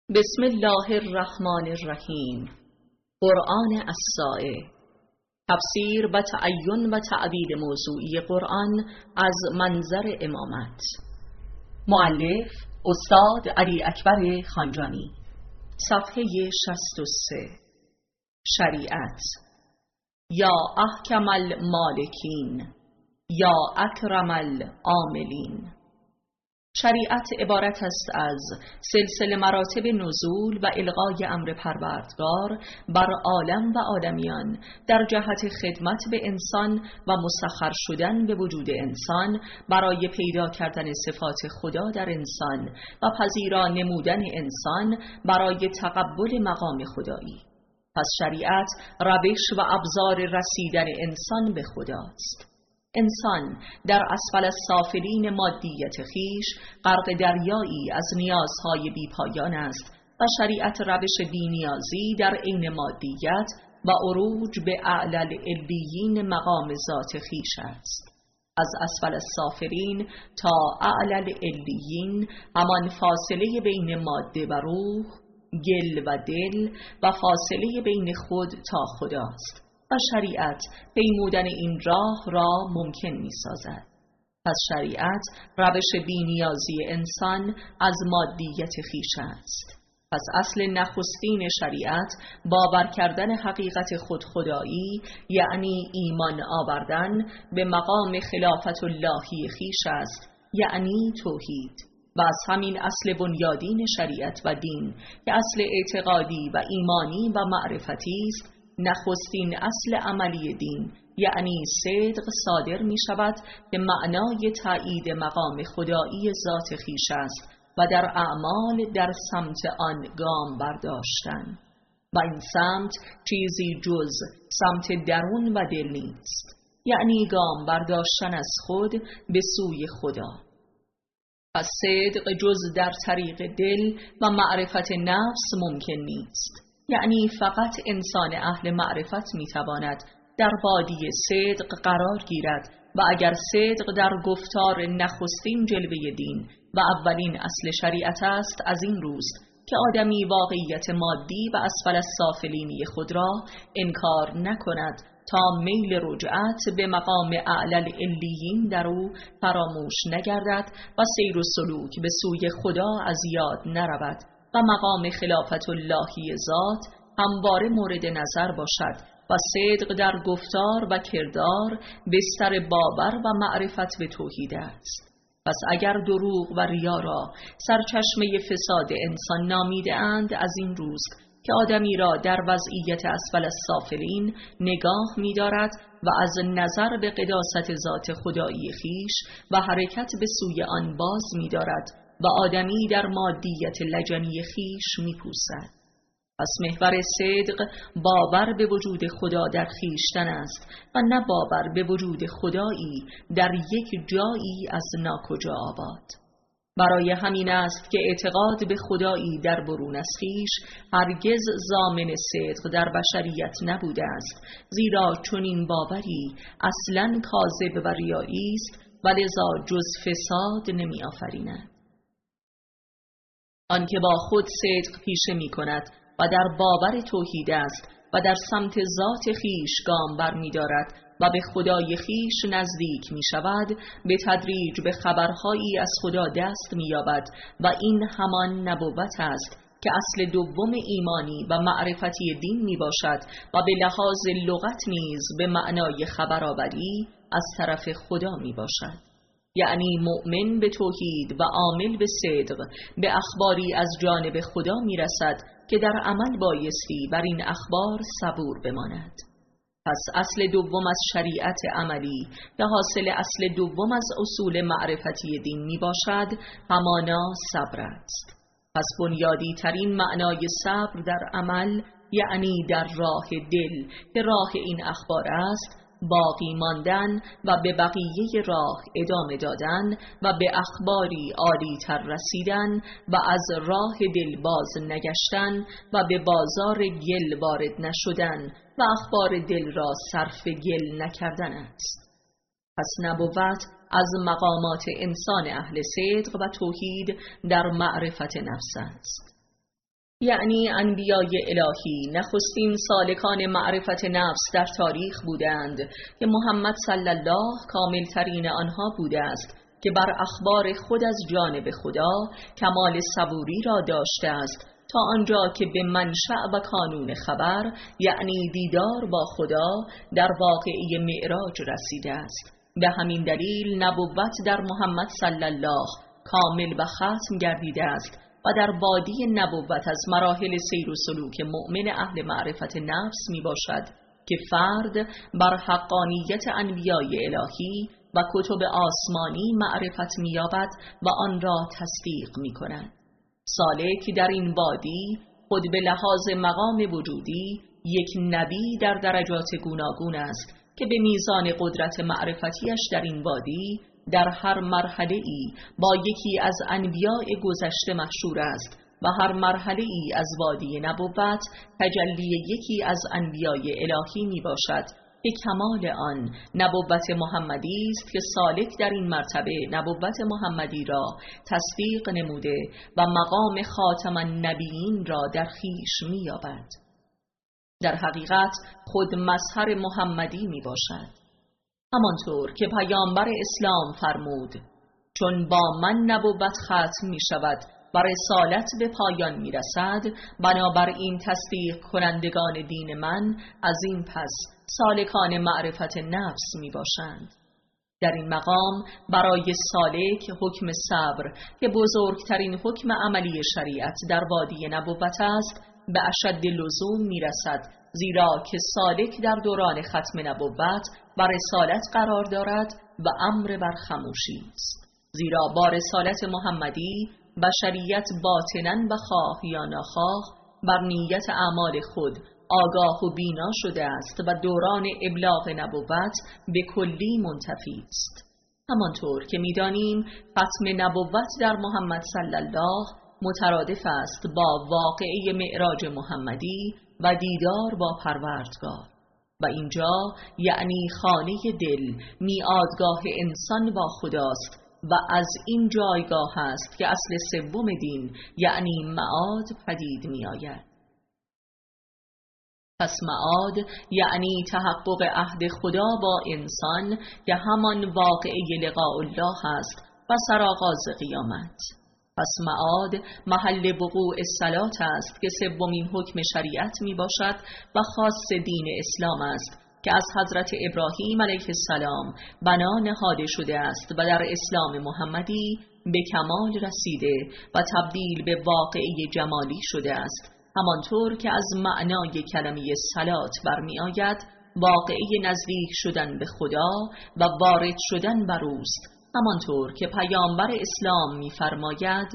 بسم الله الرحمن الرحیم. قرآن الساعه. تفسیر و تعین و تعبیر موضوعی قرآن از منظر امامت. مؤلف استاد علی اکبر خانجانی. صفحه 63. شریعت. یا احکم المالکین، یا اکرم العاملین. شریعت عبارت است از سلسله مراتب نزول و الغای امر پروردگار بر عالم و آدمیان در جهت خدمت به انسان و مسخر شدن به وجود انسان برای پیدا کردن صفات خدا در انسان و پذیرا نمودن انسان برای تقبل مقام خدایی. پس شریعت روش و ابزار رسیدن انسان به خداست. انسان در اسفل السافلین مادیت خیش غرق دریایی از نیازهای بیپایان است و شریعت روش بی‌نیازی در عین مادیت و عروج به اعلی العلیین مقام ذات خیش است. از اسفل السافلین تا اعلی العلیین همان فاصله بین ماده و روح، گل و دل و فاصله بین خود تا خداست و شریعت پیمودن این راه را ممکن می سازد. پس شریعت روش بی‌نیازی انسان از مادیت خیش است. پس اصل نخستین شریعت باور کردن حقیقت خودخدایی، یعنی ایمان آوردن به مقام خلافت اللهی خیش است، یعنی توحید. و از همین اصل بنیادین شریعت و دین که اصل اعتقادی و ایمانی و معرفتی است، نخستین اصل عملی دین یعنی صدق صادر می شود که معنای تایید مقام خدایی ذات خیش است و در اعمال در سمت آن گام برداشتن و این سمت چیزی جز سمت درون و دل نیست، یعنی گام برداشتن از خود به سوی خدا. پس صدق جز در طریق دل و معرفت نفس ممکن نیست، یعنی فقط انسان اهل معرفت میتواند در وادی صدق قرار گیرد و اگر صدق در گفتار نخستین جلوه دین و اولین اصل شریعت است، از این روست که آدمی واقعیت مادی و اسفل السافلینی خود را انکار نکند تا میل رجعت به مقام اعلی العلیین در او فراموش نگردد و سیر و سلوک به سوی خدا از یاد نرود و مقام خلافت اللهی ذات همواره مورد نظر باشد و صدق در گفتار و کردار بستر باور و معرفت به توحید است. پس اگر دروغ و ریا را سرچشمه فساد انسان نامیده اند، از این روست که آدمی را در وضعیت اسفل السافلین نگاه می دارد و از نظر به قداست ذات خدایی خیش و حرکت به سوی آن باز می دارد و آدمی در مادیت لجنی خیش می پوسد. پس محور صدق باور به وجود خدا در خیشتن است و نه باور به وجود خدایی در یک جایی از ناکجا آباد. برای همین است که اعتقاد به خدایی در برون از خیش هرگز ضامن صدق در بشریت نبوده است، زیرا چنین باوری اصلاً کاذب و ریایی است و لذا جز فساد نمی آفریند. آنکه با خود صدق پیشه می کند و در باور توحید است و در سمت ذات خیش گام بر می دارد و به خدای خیش نزدیک می شود، به تدریج به خبرهایی از خدا دست می یابد و این همان نبوت است که اصل دوم ایمانی و معرفتی دین می باشد و به لحاظ لغت نیز به معنای خبرآوری از طرف خدا می باشد. یعنی مؤمن به توحید و عامل به صدق به اخباری از جانب خدا می رسد که در عمل بایستی بر این اخبار صبور بماند. پس اصل دوم از شریعت عملی به حاصل اصل دوم از اصول معرفتی دین می باشد، همانا صبر است. پس بنیادی ترین معنای صبر در عمل یعنی در راه دل که راه این اخبار است، باقی ماندن و به بقیه راه ادامه دادن و به اخباری عالی تر رسیدن و از راه دل باز نگشتن و به بازار گل وارد نشدن و اخبار دل را صرف گل نکردن است. پس نبوت از مقامات انسان اهل صدق و توحید در معرفت نفس است. یعنی انبیای الهی نخستین سالکان معرفت نفس در تاریخ بودند که محمد صلی الله کاملترین آنها بوده است که بر اخبار خود از جانب خدا کمال صبوری را داشته است تا آنجا که به منشأ و کانون خبر یعنی دیدار با خدا در واقعه معراج رسیده است. به همین دلیل نبوت در محمد صلی الله کامل و ختم گردیده است و در وادی نبوت از مراحل سیر و سلوک مؤمن اهل معرفت نفس می باشد که فرد بر حقانیت انبیای الهی و کتب آسمانی معرفت می یابد و آن را تصدیق می کند. سالک در این وادی خود به لحاظ مقام وجودی یک نبی در درجات گوناگون است که به میزان قدرت معرفتیش در این وادی در هر مرحله ای با یکی از انبیاء گذشته مشهور است و هر مرحله ای از وادی نبوت تجلی یکی از انبیاء الهی می باشد که کمال آن نبوت محمدی است که سالک در این مرتبه نبوت محمدی را تصدیق نموده و مقام خاتم النبیین را در خویش می یابد. در حقیقت خود مظهر محمدی می باشد، همانطور که پیامبر اسلام فرمود چون با من نبوت ختم می شود و رسالت به پایان می رسد، بنابراین تصدیق کنندگان دین من از این پس سالکان معرفت نفس می باشند. در این مقام برای سالک حکم صبر که بزرگترین حکم عملی شریعت در وادی نبوت است به اشد لزوم می رسد، زیرا که سالک در دوران ختم نبوت و رسالت قرار دارد و امر بر خموشی است، زیرا با رسالت محمدی بشریت باطناً و خواه یا ناخواه بر نیت اعمال خود آگاه و بینا شده است و دوران ابلاغ نبوت به کلی منتفی است. همانطور که می‌دانیم ختم نبوت در محمد صلی الله مترادف است با واقعه معراج محمدی و دیدار با پروردگار و اینجا یعنی خانه دل میعادگاه انسان با خداست و از این جایگاه است که اصل سوم دین یعنی معاد پدید می آید. پس معاد یعنی تحقق عهد خدا با انسان که همان واقعه لقاء الله است و سرآغاز قیامت. پس معاد محل وقوع الصلات است که سومین حکم شریعت می باشد و خاص دین اسلام است که از حضرت ابراهیم علیه السلام بنا نهاده شده است و در اسلام محمدی به کمال رسیده و تبدیل به واقعه جمالی شده است، همانطور که از معنای کلمه صلات برمی آید واقعه نزدیک شدن به خدا و وارد شدن بر اوست، همانطور که پیامبر اسلام می‌فرماید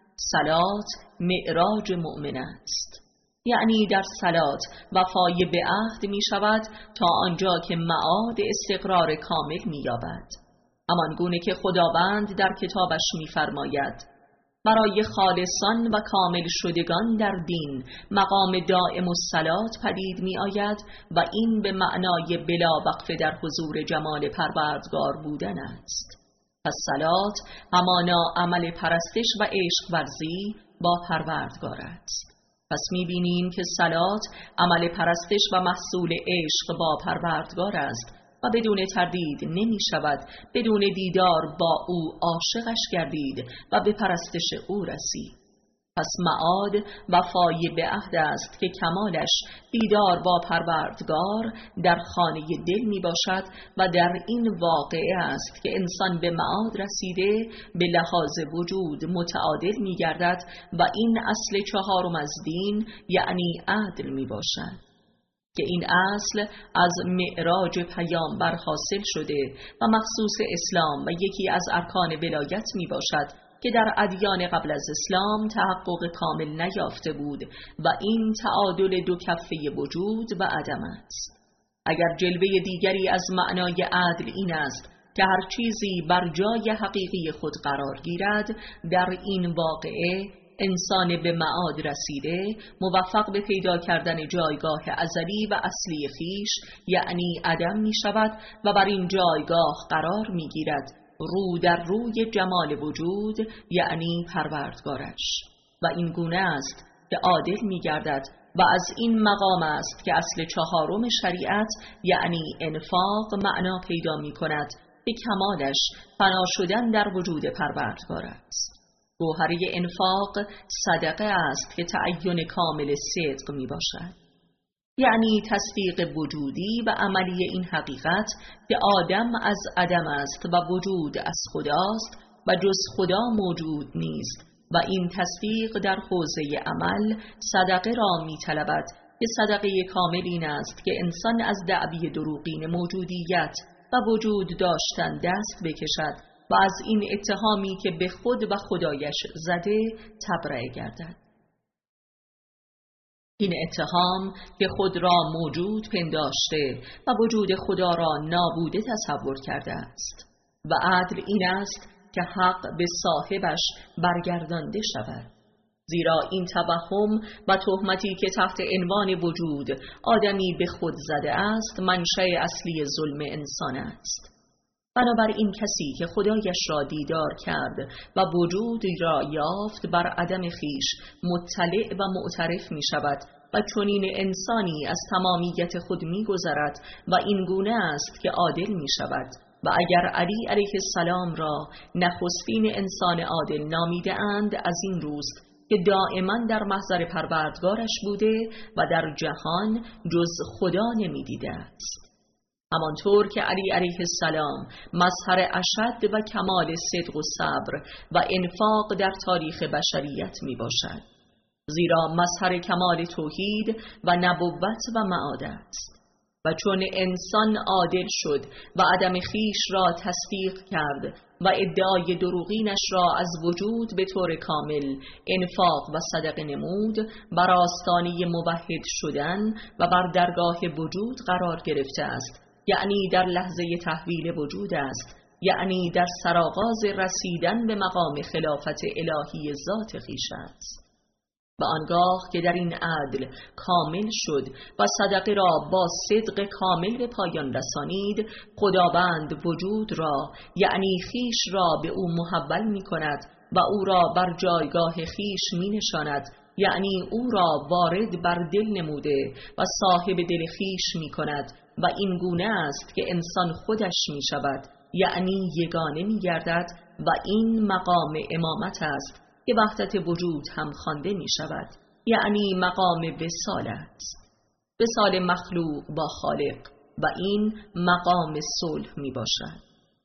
صلات معراج مؤمن است. یعنی در صلات وفای به عهد می شود تا آنجا که معاد استقرار کامل می یابد. همان گونه که خداوند در کتابش می فرماید برای خالصان و کامل شدگان در دین مقام دائم الصلات پدید می آید و این به معنای بلا وقفه در حضور جمال پروردگار بودن است. پس صلات همانا عمل پرستش و عشق ورزی با پروردگار است. پس می‌بینیم که صلات عمل پرستش و محصول عشق با پروردگار است و بدون تردید نمی شود بدون دیدار با او عاشقش گردید و به پرستش او رسید. پس معاد وفای به عهد است که کمالش دیدار با پروردگار در خانه دل می باشد و در این واقعه است که انسان به معاد رسیده به لحاظ وجود متعادل می گردد و این اصل چهارم از دین یعنی عدل می باشد که این اصل از معراج پیامبر حاصل شده و مخصوص اسلام و یکی از ارکان ولایت می باشد که در ادیان قبل از اسلام تحقق کامل نیافته بود و این تعادل دو کفه وجود و عدم است. اگر جلوه دیگری از معنای عدل این است که هر چیزی بر جای حقیقی خود قرار گیرد، در این واقعه انسان به معاد رسیده موفق به پیدا کردن جایگاه ازلی و اصلی خیش یعنی عدم می شود و بر این جایگاه قرار می گیرد رو در روی جمال وجود یعنی پروردگارش و این گونه است که که عادل می گردد و از این مقام است که اصل چهارم شریعت یعنی انفاق معنا پیدا می کند که کمالش فنا شدن در وجود پروردگار است. گوهره انفاق صدقه است که تعین کامل صدق می باشد، یعنی تصدیق وجودی و عملی این حقیقت که آدم از عدم است و وجود از خداست و جز خدا موجود نیست و این تصدیق در حوزه عمل صدقه را می طلبد که صدقه کامل این است که انسان از دعوی دروغین موجودیت و وجود داشتن دست بکشد و از این اتهامی که به خود و خدایش زده تبرئه گردد. این اتهام که خود را موجود پنداشته و وجود خدا را نابوده تصور کرده است و عدل این است که حق به صاحبش برگردانده شود، زیرا این توهم و تهمتی که تحت عنوان وجود آدمی به خود زده است منشأ اصلی ظلم انسان است. بنابراین کسی که خدایش را دیدار کرد و وجودی را یافت بر عدم خیش مطلع و معترف می شود و چنین انسانی از تمامیت خود می گذرد و این گونه است که عادل می شود. و اگر علی علیه السلام را نخستین انسان عادل نامیده اند از این روست که دائما در محضر پروردگارش بوده و در جهان جز خدا نمی دیده است. همانطور که علی علیه السلام مظهر اشد و کمال صدق و صبر و انفاق در تاریخ بشریت می باشد، زیرا مظهر کمال توحید و نبوت و معاد است. و چون انسان عادل شد و عدم خیش را تصدیق کرد و ادعای دروغینش را از وجود به طور کامل انفاق و صدقه نمود، بر آستانه موحد شدن و بر درگاه وجود قرار گرفته است، یعنی در لحظه تحویل وجود است، یعنی در سرآغاز رسیدن به مقام خلافت الهی ذات خویش است. و آنگاه که در این عدل کامل شد و صدقه را با صدق کامل به پایان رسانید، خداوند وجود را یعنی خیش را به او محول می کند و او را بر جایگاه خیش می نشاند، یعنی او را وارد بر دل نموده و صاحب دل خیش می کند و این گونه است که انسان خودش می شود، یعنی یگانه می گردد و این مقام امامت است که وحدت وجود هم خوانده می شود، یعنی مقام وصال است، وصال مخلوق با خالق، و این مقام صلح می باشد،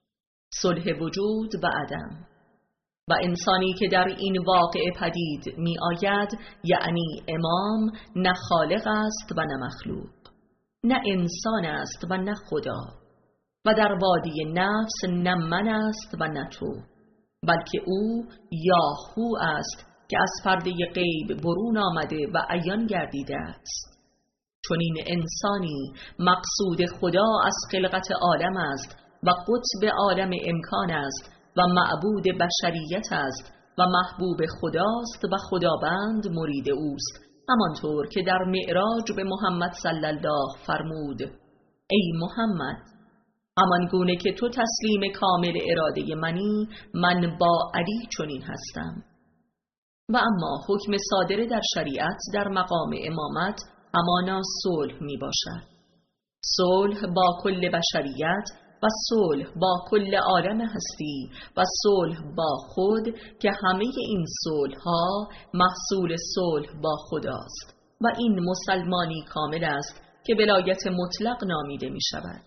صلح وجود و عدم. و انسانی که در این واقعه پدید می آید یعنی امام نه خالق است و نه مخلوق، نه انسان است و نه خدا، و در وادی نفس نه من است و نه تو، بلکه او یا هو است که از پرده غیب برون آمده و عیان گردیده است. چون این انسانی مقصود خدا از خلقت عالم است و قطب عالم امکان است و معبود بشریت است و محبوب خداست و خداوند مرید اوست، همانطور که در معراج به محمد صلی الله فرمود: ای محمد، همان گونه که تو تسلیم کامل اراده منی، من با علی چنین هستم. و اما حکم صادر در شریعت در مقام امامت همانا صلح می باشد، صلح با کل بشریت و صلح با کل عالم هستی و صلح با خود که همه این صلح ها محصول صلح با خداست و این مسلمانی کامل است که ولایت مطلق نامیده می شود.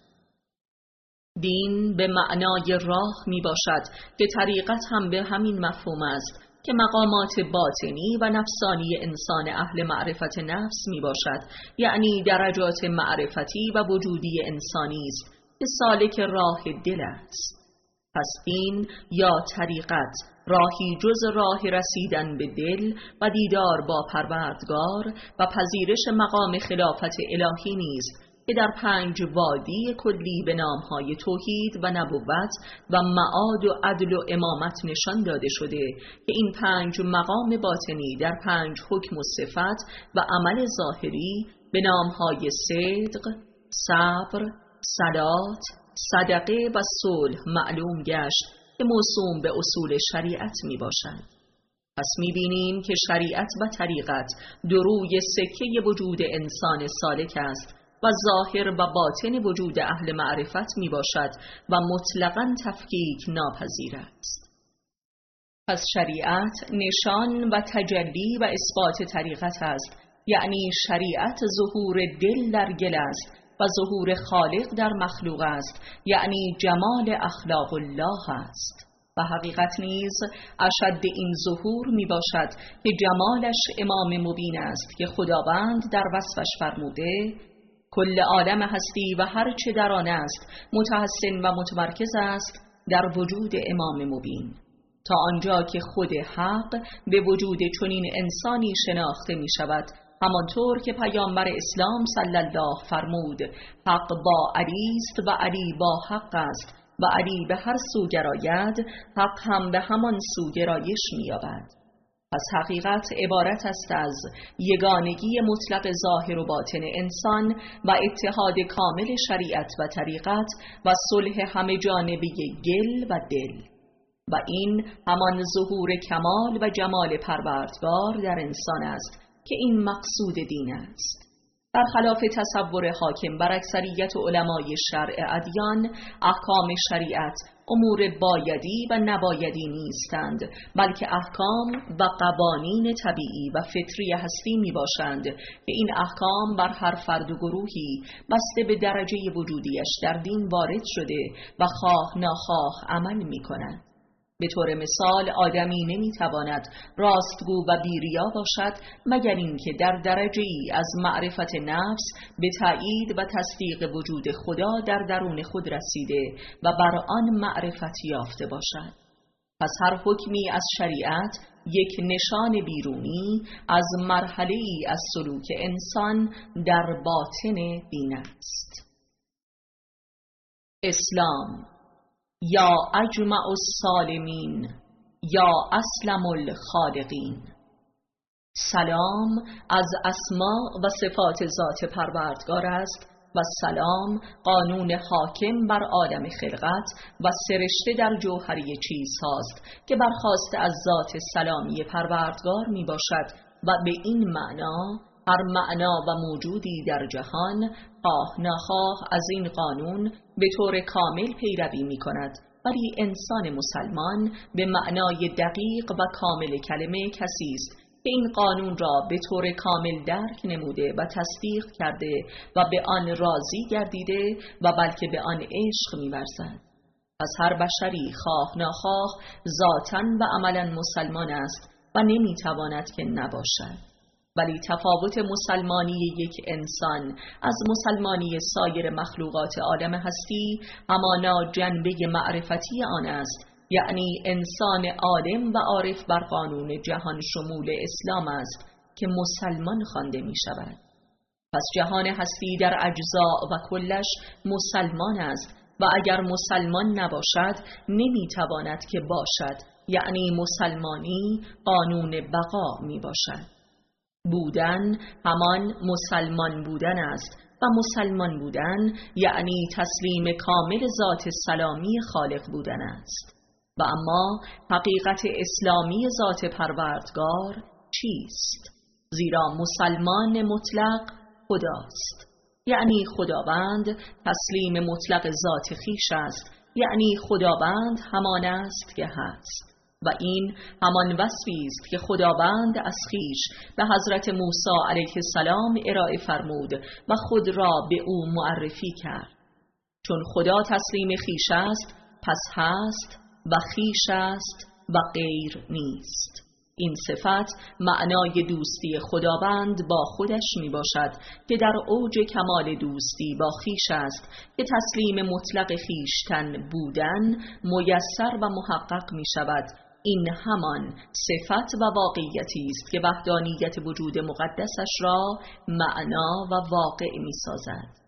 دین به معنای راه می باشد که طریقت هم به همین مفهوم است که مقامات باطنی و نفسانی انسان اهل معرفت نفس می باشد، یعنی درجات معرفتی و وجودی انسانی است که سالک راه دل است. پس دین یا طریقت راهی جز راه رسیدن به دل و دیدار با پروردگار و پذیرش مقام خلافت الهی نیست که در 5 وادی کلی به نامهای توحید و نبوت و معاد و عدل و امامت نشان داده شده که این 5 مقام باطنی در 5 حکم و صفت و عمل ظاهری به نامهای صدق، صبر، صلات، صدقه و صلح معلوم گشت که موسوم به اصول شریعت می باشند. پس می‌بینیم که شریعت و طریقت دو روی سکه وجود انسان سالک است و ظاهر و باطن وجود اهل معرفت میباشد و مطلقاً تفکیک ناپذیر است. پس شریعت نشان و تجلی و اثبات طریقت است، یعنی شریعت ظهور دل در گل است و ظهور خالق در مخلوق است، یعنی جمال اخلاق الله است. و حقیقت نیز اشد این ظهور می باشد که جمالش امام مبین است که خداوند در وصفش فرموده کل عالم هستی و هر چه در آن است متحسن و متمرکز است در وجود امام مبین، تا آنجا که خود حق به وجود چنین انسانی شناخته می شود، همانطور که پیامبر اسلام صلی الله فرمود حق با علی است و علی با حق است و علی به هر سو گراید حق هم به همان سو گرایش می‌یابد. پس حقیقت عبارت است از یگانگی مطلق ظاهر و باطن انسان و اتحاد کامل شریعت و طریقت و صلح همه جانبه گل و دل، و این همان ظهور کمال و جمال پروردگار در انسان است که این مقصود دین است. برخلاف تصور حاکم بر اکثریت علمای شرع ادیان، احکام شریعت امور بایدی و نبایدی نیستند، بلکه احکام و قوانین طبیعی و فطری هستی می باشند که این احکام بر هر فرد و گروهی بسته به درجه وجودیش در دین وارد شده و خواه ناخواه عمل می کنند. به طور مثال آدمی نمیتواند راستگو و بیریا باشد مگر اینکه در درجه‌ای از معرفت نفس به تأیید و تصدیق وجود خدا در درون خود رسیده و بر آن معرفت یافته باشد. پس هر حکمی از شریعت یک نشان بیرونی از مرحله‌ای از سلوک انسان در باطن دین است. اسلام یا اجمع السالمین یا اسلم الخالقین. سلام از اسماء و صفات ذات پروردگار است و سلام قانون حاکم بر عالم خلقت و سرشته در جوهری چیزهاست که برخاسته از ذات سلامی پروردگار می باشد و به این معنا هر معنا و موجودی در جهان خواه ناخواه از این قانون به طور کامل پیروی می کند، ولی انسان مسلمان به معنای دقیق و کامل کلمه کسی است که این قانون را به طور کامل درک نموده و تصدیق کرده و به آن راضی گردیده و بلکه به آن عشق می ورزد. پس هر بشری خواه ناخواه ذاتاً و عملاً مسلمان است و نمی تواند که نباشد. ولی تفاوت مسلمانی یک انسان از مسلمانی سایر مخلوقات عالم هستی همانا جنبه معرفتی آن است، یعنی انسان عالم و عارف بر قانون جهان شمول اسلام است که مسلمان خوانده می شود. پس جهان هستی در اجزا و کلش مسلمان است و اگر مسلمان نباشد نمی تواند که باشد، یعنی مسلمانی قانون بقا می باشد. بودن همان مسلمان بودن است و مسلمان بودن یعنی تسلیم کامل ذات سلامی خالق بودن است. و اما حقیقت اسلامی ذات پروردگار چیست؟ زیرا مسلمان مطلق خداست، یعنی خداوند تسلیم مطلق ذات خیش است، یعنی خداوند همان است که هست. و این همان وصفی است که خداوند از خیش به حضرت موسی علیه السلام ارائه فرمود و خود را به او معرفی کرد. چون خدا تسلیم خیش است پس هست و خیش است و غیر نیست. این صفت معنای دوستی خداوند با خودش می باشد که در اوج کمال دوستی با خیش است که تسلیم مطلق خیشتن بودن میسر و محقق می شود. این همان صفت و واقعیتی است که وحدانیت وجود مقدسش را معنا و واقع می سازد.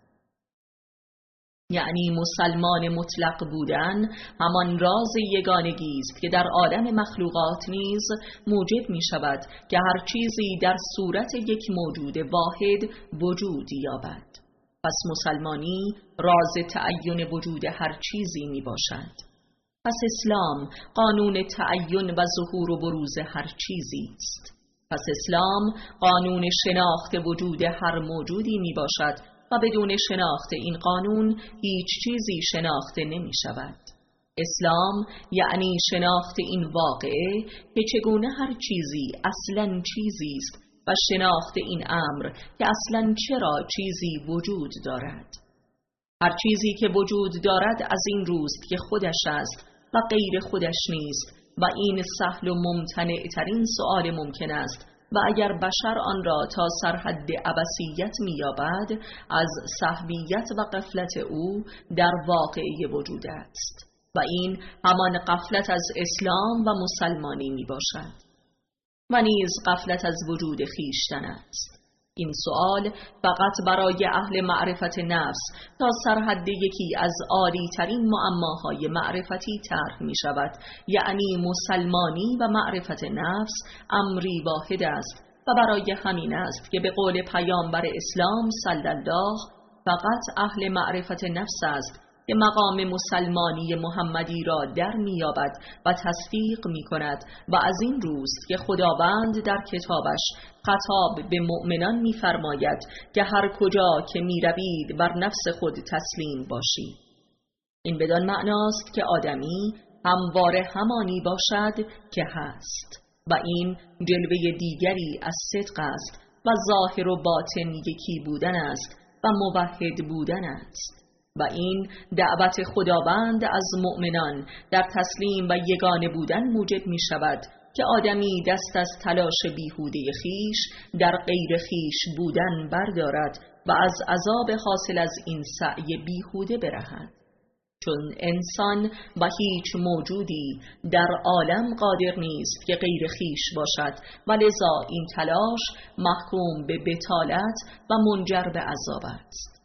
یعنی مسلمان مطلق بودن همان راز یگانگی است که در عالم مخلوقات نیز موجب می شود که هر چیزی در صورت یک موجود واحد وجود یابد. پس مسلمانی راز تعین وجود هر چیزی می باشد. پس اسلام قانون تعین و ظهور و بروز هر چیزی است. پس اسلام قانون شناخت وجود هر موجودی می باشد و بدون شناخت این قانون هیچ چیزی شناخته نمی شود. اسلام یعنی شناخت این واقعه که چگونه هر چیزی اصلاً چیزی است و شناخت این امر که اصلاً چرا چیزی وجود دارد. هر چیزی که وجود دارد از این روست که خودش است و غیر خودش نیست و این سهل و ممتنع ترین سؤال ممکن است و اگر بشر آن را تا سرحد عبثیت می‌یابد از سهویت و غفلت او در واقعه وجود است و این همان غفلت از اسلام و مسلمانی می باشد و نیز غفلت از وجود خویشتن است. این سؤال فقط برای اهل معرفت نفس تا سرحد یکی از عالی ترین معماهای معرفتی طرح می شود، یعنی مسلمانی و معرفت نفس امری واحد است و برای همین است که به قول پیامبر اسلام صلی الله فقط اهل معرفت نفس است که مقام مسلمانی محمدی را در می‌یابد و تصدیق می‌کند و از این روست که خداوند در کتابش خطاب به مؤمنان می‌فرماید که هر کجا که می‌روید بر نفس خود تسلیم باشید. این بدان معناست که آدمی همواره همانی باشد که هست و این جلوه دیگری از صدق است و ظاهر و باطن یکی بودن است و موحد بودن است و این دعوت خداوند از مؤمنان در تسلیم و یگانه بودن موجب می شود که آدمی دست از تلاش بیهوده خیش در غیر خیش بودن بردارد و از عذاب حاصل از این سعی بیهوده برهد، چون انسان و هیچ موجودی در عالم قادر نیست که غیر خیش باشد و لذا این تلاش محکوم به بطالت و منجر به عذاب است.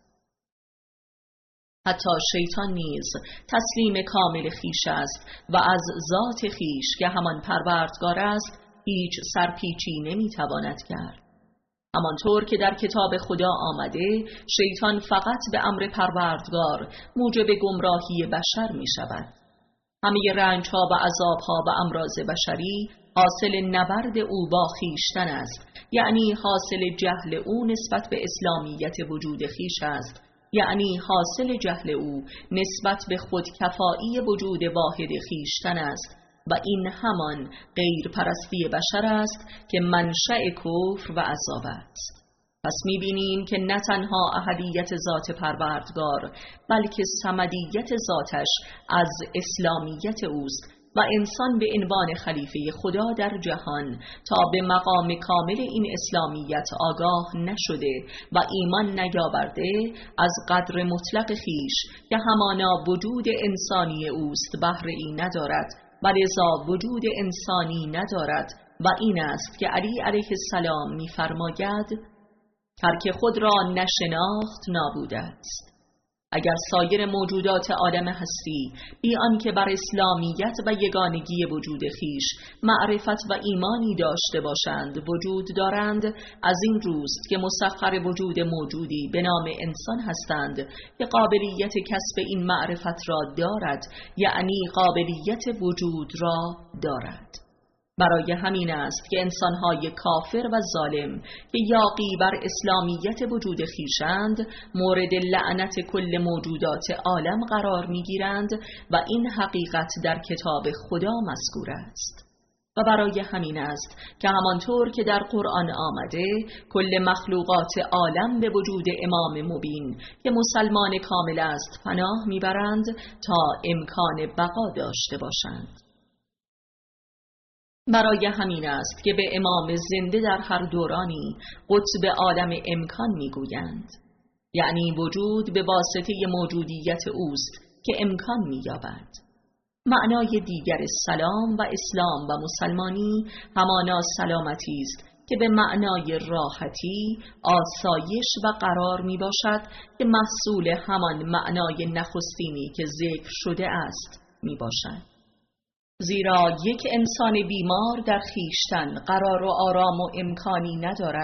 حتی شیطان نیز تسلیم کامل خیش است و از ذات خیش که همان پروردگار است هیچ سرپیچی نمیتواند کرد. همانطور که در کتاب خدا آمده شیطان فقط به امر پروردگار موجب گمراهی بشر می شود. همه رنجها و عذابها و امراض بشری حاصل نبرد او با خیشتن است، یعنی حاصل جهل او نسبت به اسلامیت وجود خیش است، یعنی حاصل جهل او نسبت به خودکفایی وجود واحد خیشتن است و این همان غیر پرستی بشر است که منشأ کفر و عذاب است. پس می‌بینیم که نه تنها احدیت ذات پروردگار بلکه صمدیت ذاتش از اسلامیت اوست و انسان به عنوان خلیفه خدا در جهان تا به مقام کامل این اسلامیت آگاه نشده و ایمان نیاورده از قدر مطلق خیش که همانا وجود انسانی اوست بهره ای ندارد و لذا وجود انسانی ندارد و این است که علی علیه السلام می‌فرماید هر که خود را نشناخت نابود است. اگر سایر موجودات عالم هستی بی آنکه بر اسلامیت و یگانگی وجود خیش معرفت و ایمانی داشته باشند وجود دارند، از این روست که مسخر وجود موجودی به نام انسان هستند که قابلیت کسب این معرفت را دارد، یعنی قابلیت وجود را دارد. برای همین است که انسان‌های کافر و ظالم که یاغی بر اسلامیت وجود خیشند مورد لعنت کل موجودات عالم قرار می‌گیرند و این حقیقت در کتاب خدا مذکور است. و برای همین است که همانطور که در قرآن آمده کل مخلوقات عالم به وجود امام مبین که مسلمان کامل است پناه می‌برند تا امکان بقا داشته باشند. برای همین است که به امام زنده در هر دورانی قطب عالم امکان میگویند، یعنی وجود به واسطه موجودیت اوست که امکان مییابد. معنای دیگر سلام و اسلام و مسلمانی همانا سلامتی است که به معنای راحتی، آسایش و قرار می باشد که محصول همان معنای نخستینی که ذکر شده است می باشد. زیرا یک انسان بیمار در خیشتن قرار و آرام و امکانی ندارد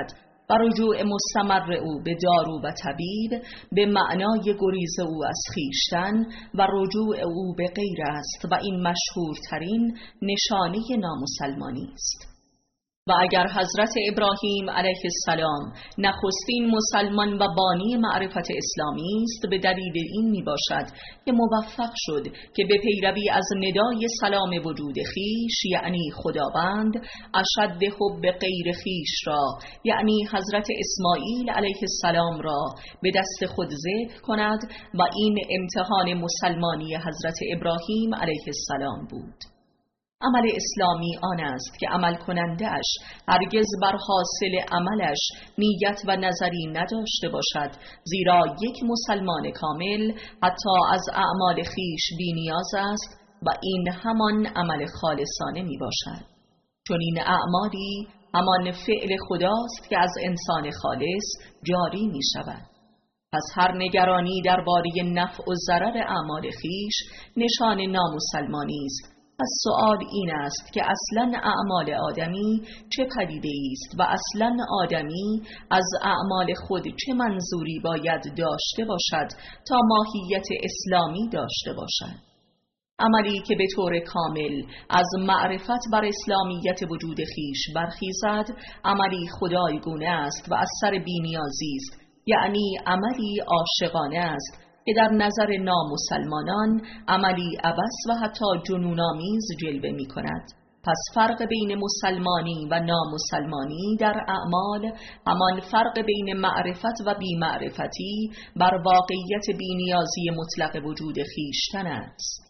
و رجوع مستمر او به دارو و طبیب به معنای گریز او از خویشتن و رجوع او به غیر است و این مشهورترین نشانه نامسلمانی است. و اگر حضرت ابراهیم علیه السلام نخستین مسلمان و بانی معرفت اسلامی است، به دلیل این می باشد که موفق شد که به پیروی از ندای سلام وجود خیش یعنی خداوند اشد حب غیر خیش را یعنی حضرت اسماعیل علیه السلام را به دست خود ذبح کند و این امتحان مسلمانی حضرت ابراهیم علیه السلام بود. عمل اسلامی آن است که عمل کننده اش هرگز بر حاصل عملش نیت و نظری نداشته باشد، زیرا یک مسلمان کامل حتی از اعمال خیش بی نیاز است و این همان عمل خالصانه می باشد. چون این اعمالی همان فعل خداست که از انسان خالص جاری می شود. پس هر نگرانی درباره نفع و ضرر اعمال خیش نشان نامسلمانی است. پس سؤال این است که اصلاً اعمال آدمی چه پدیده است و اصلاً آدمی از اعمال خود چه منظوری باید داشته باشد تا ماهیت اسلامی داشته باشد. عملی که به طور کامل از معرفت بر اسلامیت وجود خیش برخیزد عملی خدایگونه است و از سر بی‌نیازی است، یعنی عملی عاشقانه است که در نظر نامسلمانان عملی عبث و حتی جنون‌آمیز جلوه می کند. پس فرق بین مسلمانی و نامسلمانی در اعمال همان فرق بین معرفت و بی‌معرفتی بر واقعیت بی‌نیازی مطلق وجود خویشتن است.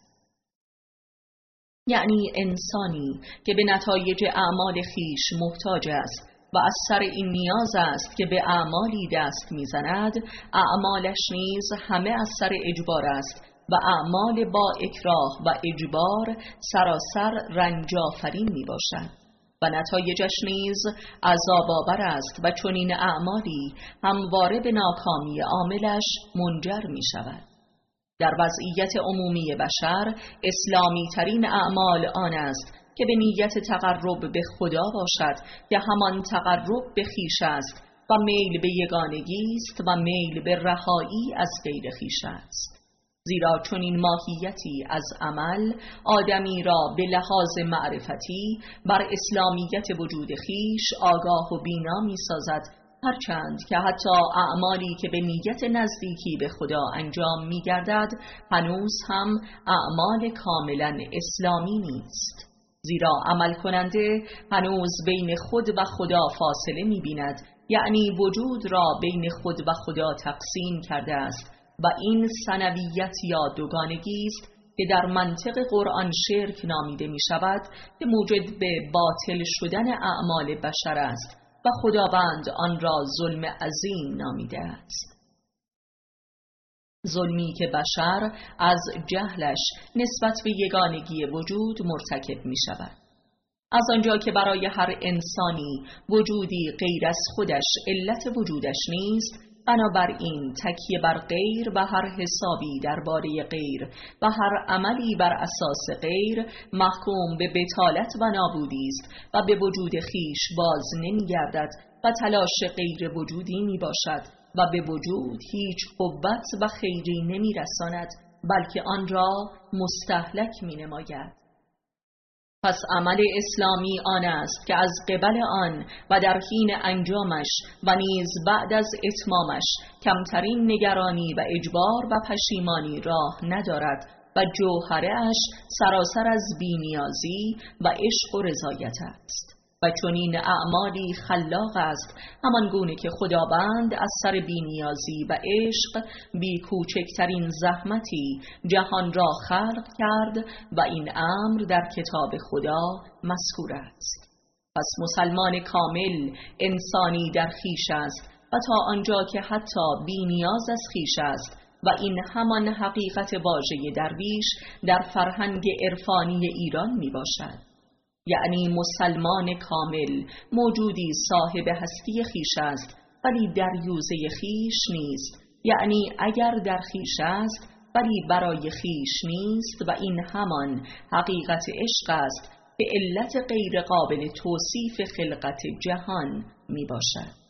یعنی انسانی که به نتایج اعمال خیش محتاج است و از سر این نیاز است که به اعمالی دست میزند، اعمالش نیز همه از سر اجبار است و اعمال با اکراه و اجبار سراسر رنج آفرین می باشد و نتایجش نیز عذاب‌آور است و چنین اعمالی همواره به ناکامی عاملش منجر می شود. در وضعیت عمومی بشر اسلامی ترین اعمال آن است که به نیت تقرب به خدا باشد که همان تقرب به خویش است و میل به یگانگی است و میل به رهایی از غیر خویش است. زیرا چنین ماهیتی از عمل آدمی را به لحاظ معرفتی بر اسلامیت وجود خویش آگاه و بینا می سازد، هرچند که حتی اعمالی که به نیت نزدیکی به خدا انجام می گردد هنوز هم اعمال کاملا اسلامی نیست. زیرا عمل کننده هنوز بین خود و خدا فاصله می بیند، یعنی وجود را بین خود و خدا تقسیم کرده است و این ثنویت یا دوگانگی است که در منطق قرآن شرک نامیده می شود که موجب به باطل شدن اعمال بشر است و خداوند آن را ظلم عظیم نامیده است. ظلمی که بشر از جهلش نسبت به یگانگی وجود مرتکب می شود. از آنجا که برای هر انسانی وجودی غیر از خودش علت وجودش نیست، بنابراین تکیه بر غیر و هر حسابی درباره غیر و هر عملی بر اساس غیر محکوم به بطالت و نابودی است و به وجود خیش باز نمی گردد و تلاش غیر وجودی می باشد و به وجود هیچ قوت و خیری نمی رساند، بلکه آن را مستهلک می نماید. پس عمل اسلامی آن است که از قبل آن و در حین انجامش و نیز بعد از اتمامش کمترین نگرانی و اجبار و پشیمانی راه ندارد و جوهره اش سراسر از بی‌نیازی و عشق و رضایت است. و چنین اعمالی خلاق است، همان گونه که خداوند از سر بی‌نیازی و عشق بی کوچکترین زحمتی جهان را خلق کرد و این امر در کتاب خدا مذکور است. پس مسلمان کامل انسانی در خویش است و تا آنجا که حتی بی‌نیاز از خویش است و این همان حقیقت واژه درویش در فرهنگ عرفانی ایران می باشد. یعنی مسلمان کامل موجودی صاحب هستی خویش است ولی در یوزه خویش نیست، یعنی اگر در خویش است ولی برای خویش نیست و این همان حقیقت عشق است به علت غیر قابل توصیف خلقت جهان می باشد.